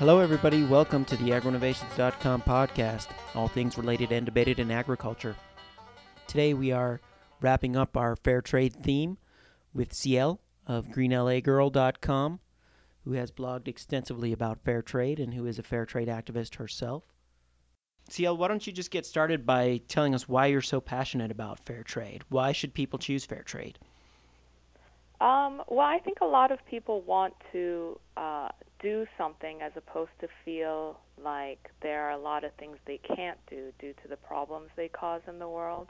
Hello, everybody. Welcome to the agroinnovations.com podcast, all things related and debated in agriculture. Today, we are wrapping up our fair trade theme with Ciel of greenlagirl.com, who has blogged extensively about fair trade and who is a fair trade activist herself. Ciel, why don't you just get started by telling us why you're so passionate about fair trade? Why should people choose fair trade? Well, I think a lot of people want to do something as opposed to feel like there are a lot of things they can't do due to the problems they cause in the world.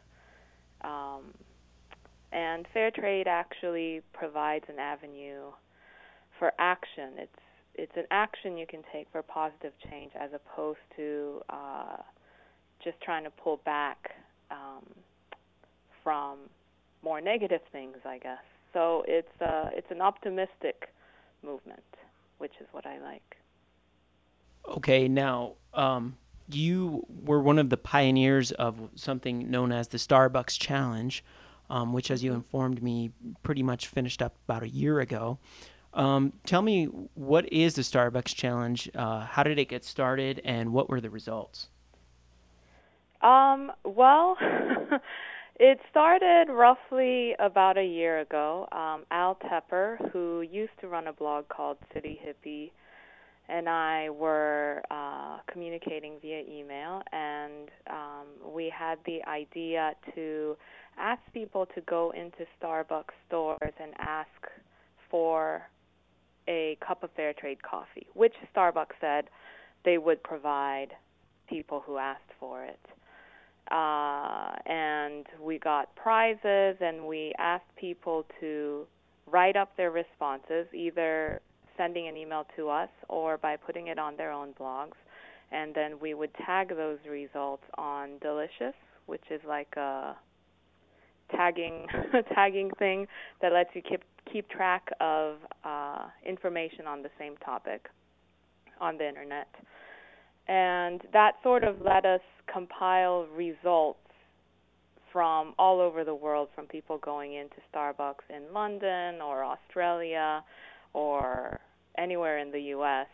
And fair trade actually provides an avenue for action. It's an action you can take for positive change as opposed to just trying to pull back from more negative things, I guess. So it's an optimistic movement, which is what I like. Okay, now, you were one of the pioneers of something known as the Starbucks Challenge, which, as you informed me, pretty much finished up about a year ago. Tell me, what is the Starbucks Challenge? How did it get started, and what were the results? Well, it started roughly about a year ago. Al Tepper, who used to run a blog called City Hippie, and I were communicating via email, and we had the idea to ask people to go into Starbucks stores and ask for a cup of fair trade coffee, which Starbucks said they would provide people who asked for it. And we got prizes, and we asked people to write up their responses, either sending an email to us or by putting it on their own blogs. And then we would tag those results on Delicious, which is like a tagging tagging thing that lets you keep track of information on the same topic on the internet. And that sort of let us compile results from all over the world, from people going into Starbucks in London or Australia or anywhere in the U.S.,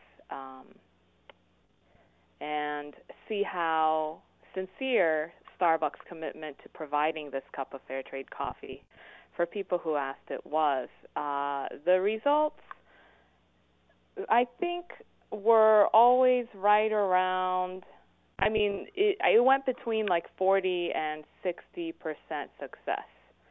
and see how sincere Starbucks' commitment to providing this cup of fair trade coffee for people who asked it was. The results, I think, were always right around, it went between like 40 and 60% success.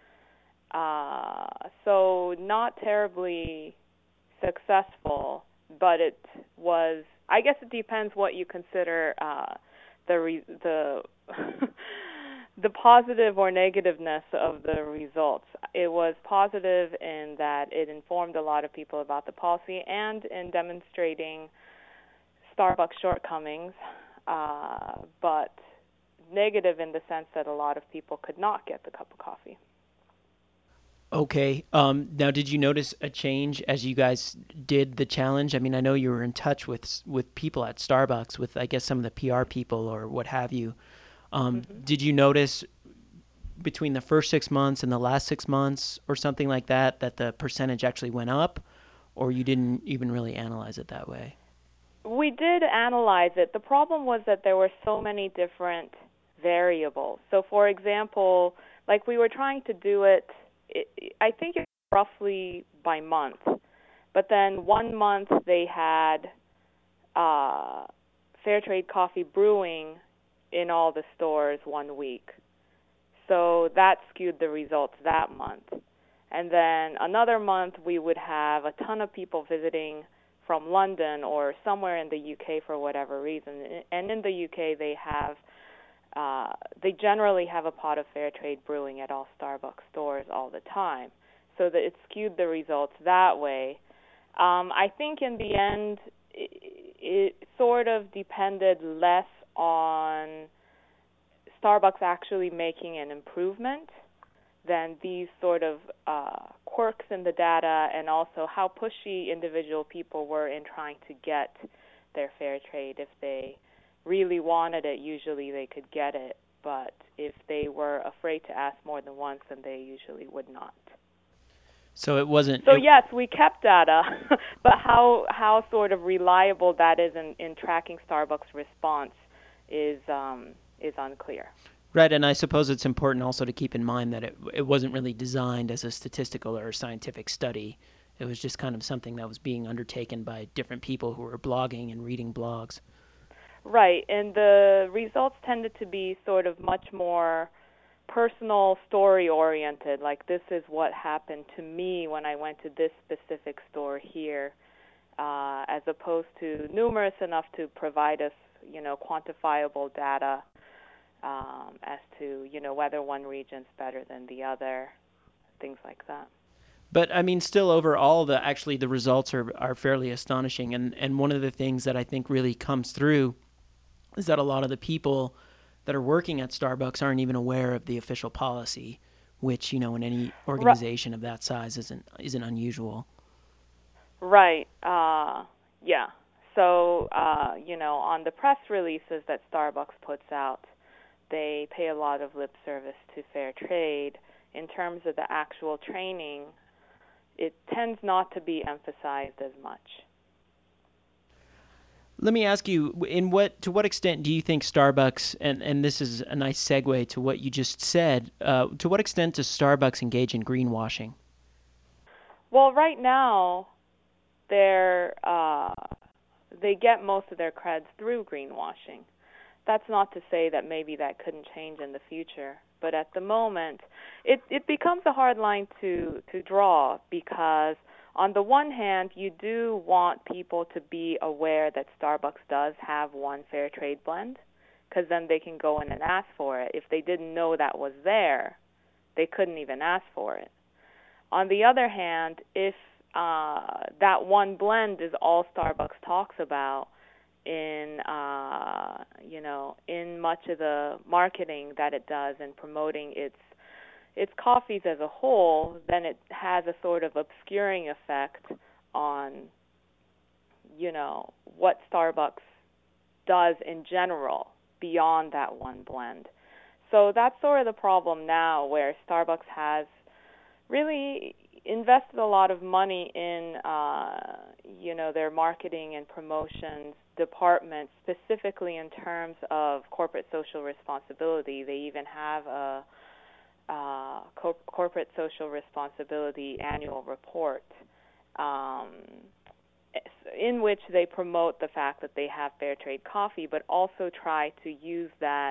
So not terribly successful, but it was, I guess it depends what you consider the the positive or negativeness of the results. It was positive in that it informed a lot of people about the policy and in demonstrating Starbucks shortcomings, but negative in the sense that a lot of people could not get the cup of coffee. Okay. Now, did you notice a change as you guys did the challenge? I mean, I know you were in touch with people at Starbucks, with I guess some of the PR people or what have you. Did you notice between the first 6 months and the last 6 months or something like that that the percentage actually went up, or you didn't even really analyze it that way? We did analyze it. The problem was that there were so many different variables. So, for example, like we were trying to do it, I think it was roughly by month. But then one month they had fair trade coffee brewing in all the stores 1 week. So that skewed the results that month. And then another month we would have a ton of people visiting from London or somewhere in the UK for whatever reason. And in the UK they generally have a pot of fair trade brewing at all Starbucks stores all the time. So that it skewed the results that way. I think in the end it sort of depended less on Starbucks actually making an improvement than these sort of quirks in the data, and also how pushy individual people were in trying to get their fair trade. If they really wanted it, usually they could get it, but if they were afraid to ask more than once, then they usually would not. So it wasn't. So yes, we kept data, but how sort of reliable that is in tracking Starbucks' response is unclear. Right, and I suppose it's important also to keep in mind that it wasn't really designed as a statistical or scientific study. It was just kind of something that was being undertaken by different people who were blogging and reading blogs. Right, and the results tended to be sort of much more personal story oriented, like this is what happened to me when I went to this specific store here, as opposed to numerous enough to provide us, quantifiable data as to, whether one region's better than the other, things like that. But I mean, still overall, the results are fairly astonishing. And one of the things that I think really comes through is that a lot of the people that are working at Starbucks aren't even aware of the official policy, which, in any organization of that size isn't unusual. Right. Yeah. So, on the press releases that Starbucks puts out, they pay a lot of lip service to fair trade. In terms of the actual training, it tends not to be emphasized as much. Let me ask you, to what extent do you think Starbucks, and this is a nice segue to what you just said, to what extent does Starbucks engage in greenwashing? Well, right now, they get most of their creds through greenwashing. That's not to say that maybe that couldn't change in the future, but at the moment, it becomes a hard line to draw, because on the one hand, you do want people to be aware that Starbucks does have one fair trade blend, because then they can go in and ask for it. If they didn't know that was there, they couldn't even ask for it. On the other hand, if that one blend is all Starbucks talks about in in much of the marketing that it does in promoting its coffees as a whole, then it has a sort of obscuring effect on what Starbucks does in general beyond that one blend. So that's sort of the problem now, where Starbucks has really invested a lot of money in their marketing and promotions department, specifically in terms of corporate social responsibility. They even have a corporate social responsibility annual report, in which they promote the fact that they have fair trade coffee, but also try to use that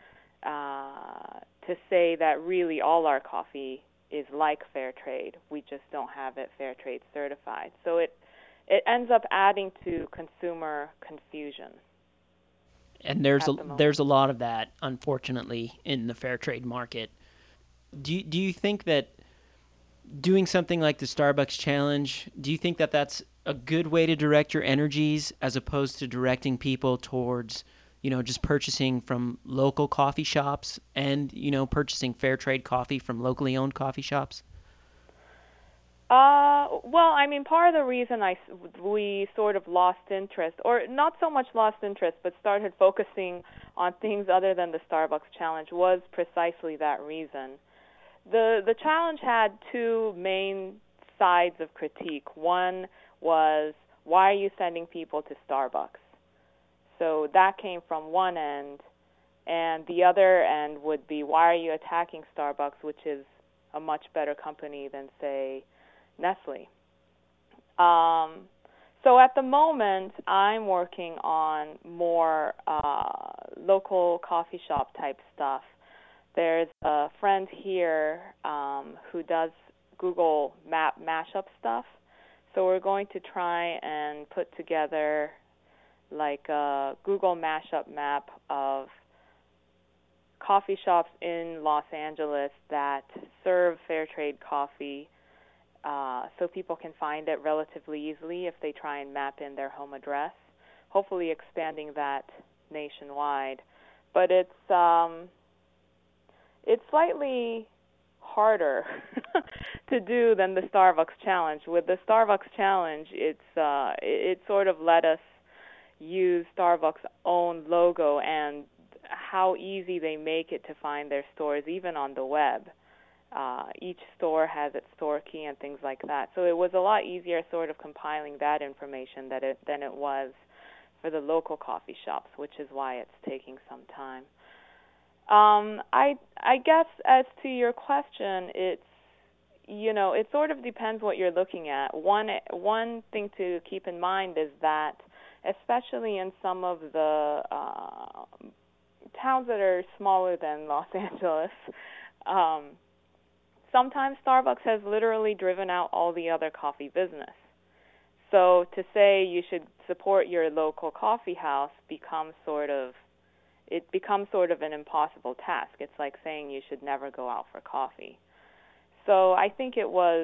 to say that really all our coffee is like fair trade. We just don't have it fair trade certified. So it ends up adding to consumer confusion. And there's a lot of that, unfortunately, in the fair trade market. Do you think that doing something like the Starbucks Challenge, do you think that that's a good way to direct your energies as opposed to directing people towards, just purchasing from local coffee shops and, purchasing fair trade coffee from locally owned coffee shops? Well, I mean, part of the reason we sort of lost interest, or not so much lost interest, but started focusing on things other than the Starbucks Challenge, was precisely that reason. The challenge had two main sides of critique. One was, why are you sending people to Starbucks? So that came from one end, and the other end would be, why are you attacking Starbucks, which is a much better company than, say, Nestle? So at the moment, I'm working on more local coffee shop type stuff. There's a friend here who does Google Map mashup stuff. So we're going to try and put together like a Google mashup map of coffee shops in Los Angeles that serve fair trade coffee, so people can find it relatively easily if they try and map in their home address, hopefully expanding that nationwide. But it's slightly harder to do than the Starbucks Challenge. With the Starbucks Challenge, it sort of let us use Starbucks' own logo and how easy they make it to find their stores, even on the web. Each store has its store key and things like that. So it was a lot easier sort of compiling that information than it was for the local coffee shops, which is why it's taking some time. I guess as to your question, it sort of depends what you're looking at. One thing to keep in mind is that, especially in some of the towns that are smaller than Los Angeles, sometimes Starbucks has literally driven out all the other coffee business. So to say you should support your local coffee house becomes sort of an impossible task. It's like saying you should never go out for coffee. So I think it was,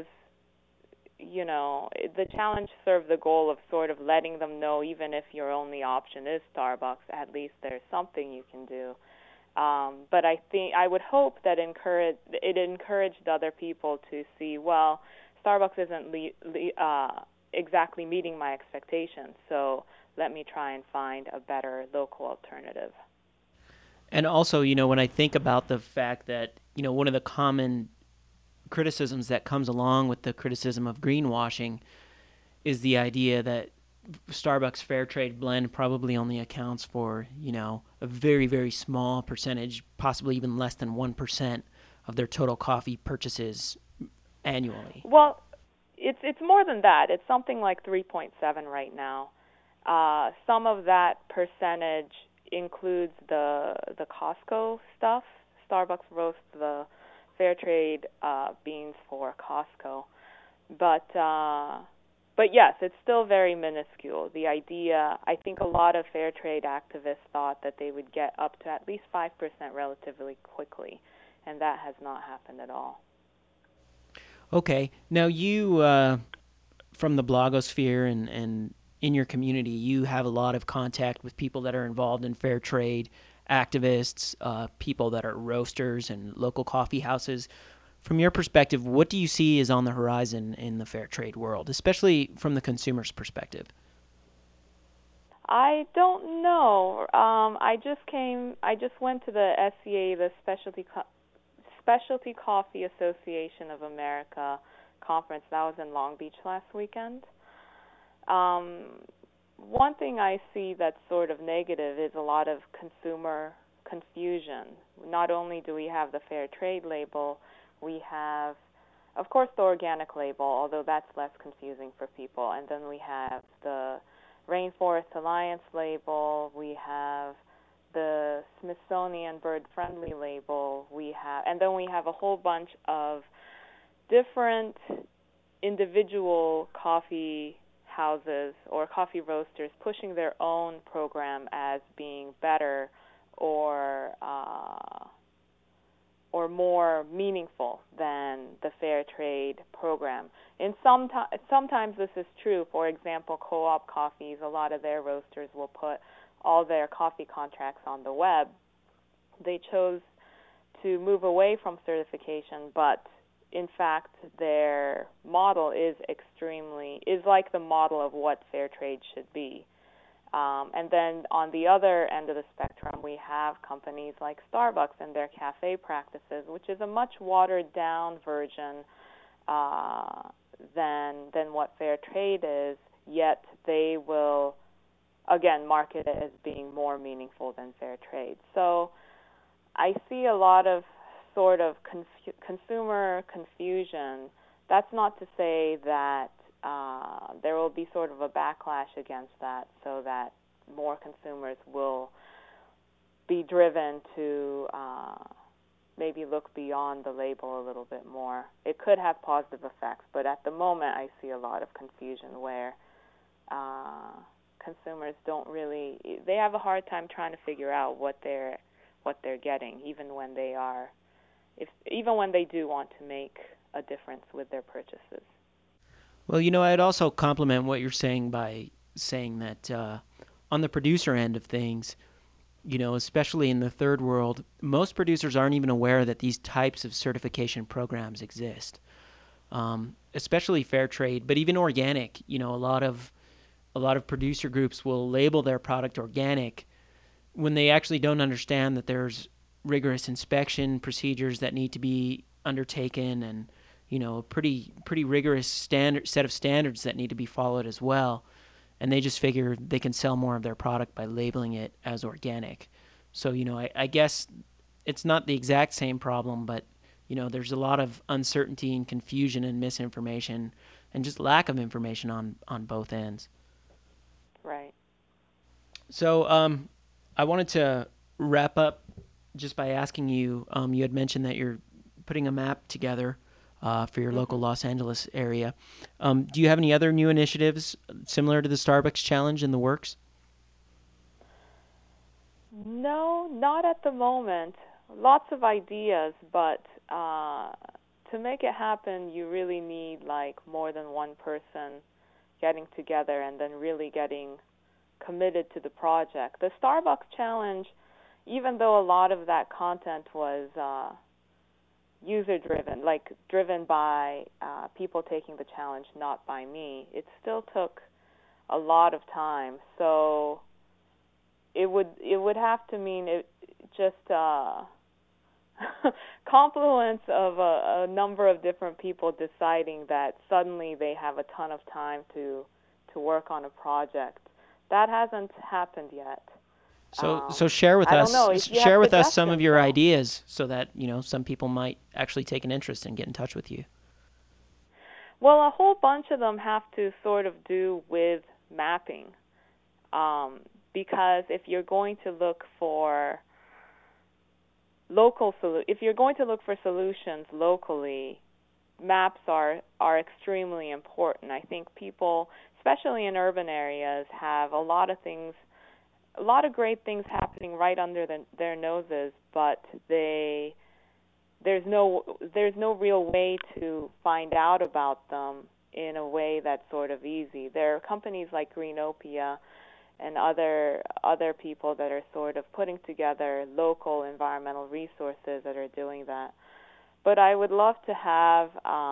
the challenge served the goal of sort of letting them know, even if your only option is Starbucks, at least there's something you can do. But I would hope that it encouraged other people to see, well, Starbucks isn't exactly meeting my expectations, so let me try and find a better local alternative. And also, when I think about the fact that, one of the common criticisms that comes along with the criticism of greenwashing is the idea that Starbucks Fair Trade blend probably only accounts for, a very, very small percentage, possibly even less than 1% of their total coffee purchases annually. Well, it's more than that. It's something like 3.7 right now. Some of that percentage includes the Costco stuff. Starbucks roasts the fair trade beans for Costco, but yes, it's still very minuscule. The idea, I think, a lot of fair trade activists thought that they would get up to at least 5% relatively quickly, and that has not happened at all. Okay, now you from the blogosphere and in your community, you have a lot of contact with people that are involved in fair trade, activists, people that are roasters and local coffee houses. From your perspective, what do you see is on the horizon in the fair trade world, especially from the consumer's perspective? I don't know. I just went to the SCA, the Specialty Coffee Association of America conference. That was in Long Beach last weekend. One thing I see that's sort of negative is a lot of consumer confusion. Not only do we have the fair trade label, we have, of course, the organic label, although that's less confusing for people. And then we have the Rainforest Alliance label. We have the Smithsonian bird-friendly label. And then we have a whole bunch of different individual coffee houses or coffee roasters pushing their own program as being better or more meaningful than the fair trade program. And sometimes this is true. For example, Co-op Coffees, a lot of their roasters will put all their coffee contracts on the web. They chose to move away from certification, but in fact, their model is like the model of what fair trade should be. And then on the other end of the spectrum, we have companies like Starbucks and their cafe practices, which is a much watered down version than what fair trade is. Yet they will again market it as being more meaningful than fair trade. So I see a lot of sort of consumer confusion. That's not to say that there will be sort of a backlash against that, so that more consumers will be driven to maybe look beyond the label a little bit more. It could have positive effects, but at the moment I see a lot of confusion where consumers they have a hard time trying to figure out what they're getting, even when they do want to make a difference with their purchases. Well, I'd also compliment what you're saying by saying that on the producer end of things, especially in the third world, most producers aren't even aware that these types of certification programs exist, especially fair trade, but even organic. A lot of producer groups will label their product organic when they actually don't understand that there's rigorous inspection procedures that need to be undertaken, and a pretty rigorous set of standards that need to be followed as well. And they just figure they can sell more of their product by labeling it as organic. So I guess it's not the exact same problem, but there's a lot of uncertainty and confusion and misinformation and just lack of information on both ends. Right. So I wanted to wrap up just by asking you, you had mentioned that you're putting a map together for your local Los Angeles area. Do you have any other new initiatives similar to the Starbucks Challenge in the works? No, not at the moment. Lots of ideas, but to make it happen, you really need more than one person getting together and then really getting committed to the project. The Starbucks Challenge, even though a lot of that content was user-driven, driven by people taking the challenge, not by me, it still took a lot of time. So it would have to mean it just confluence of a number of different people deciding that suddenly they have a ton of time to work on a project. That hasn't happened yet. So share with us some of your ideas so that some people might actually take an interest and get in touch with you. Well, a whole bunch of them have to sort of do with mapping, because if you're going to look for solutions locally, maps are extremely important. I think people, especially in urban areas, have a lot of great things happening right under their noses, but there's no real way to find out about them in a way that's sort of easy. There are companies like Greenopia and other people that are sort of putting together local environmental resources that are doing that. But I would love to have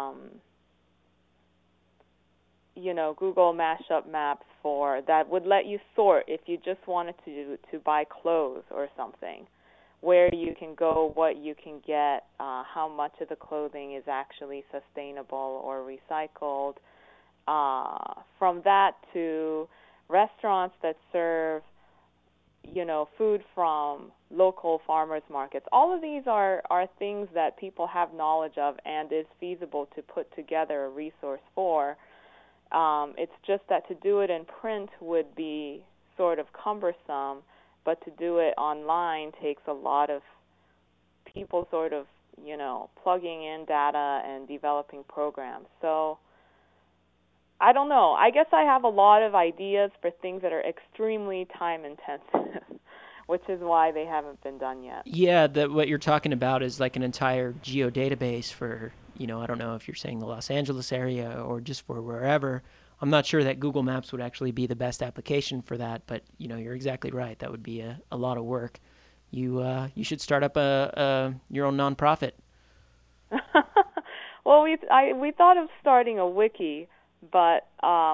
Google mashup maps that would let you sort if you just wanted to buy clothes or something, where you can go, what you can get, how much of the clothing is actually sustainable or recycled. From that to restaurants that serve, food from local farmers markets. All of these are things that people have knowledge of and is feasible to put together a resource for. It's just that to do it in print would be sort of cumbersome, but to do it online takes a lot of people sort of, plugging in data and developing programs. So I don't know. I guess I have a lot of ideas for things that are extremely time intensive, which is why they haven't been done yet. Yeah, what you're talking about is like an entire geodatabase for, I don't know if you're saying the Los Angeles area or just for wherever. I'm not sure that Google Maps would actually be the best application for that, but you're exactly right. That would be a lot of work. You should start up your own nonprofit. Well, we thought of starting a wiki, but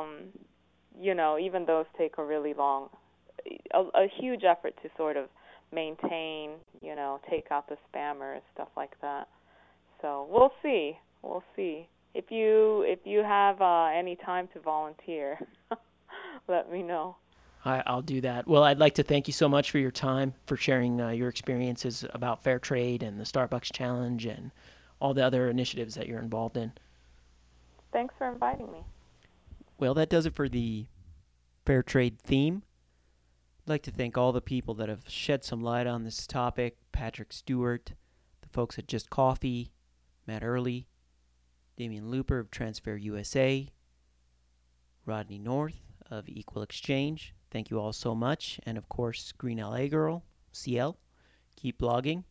even those take a really long, a huge effort to sort of maintain, take out the spammers, stuff like that. So we'll see. If you have any time to volunteer, let me know. I'll do that. Well, I'd like to thank you so much for your time, for sharing your experiences about fair trade and the Starbucks Challenge and all the other initiatives that you're involved in. Thanks for inviting me. Well, that does it for the fair trade theme. I'd like to thank all the people that have shed some light on this topic. Patrick Stewart, the folks at Just Coffee, Matt Early, Damian Looper of Transfer USA, Rodney North of Equal Exchange. Thank you all so much. And of course, Green LA Girl, CL. Keep blogging.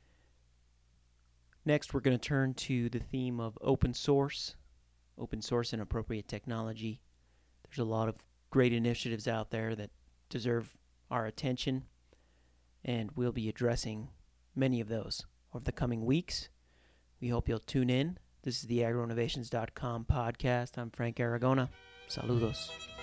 Next, we're going to turn to the theme of open source and appropriate technology. There's a lot of great initiatives out there that deserve our attention, and we'll be addressing many of those over the coming weeks. We hope you'll tune in. This is the agroinnovations.com podcast. I'm Frank Aragona. Saludos.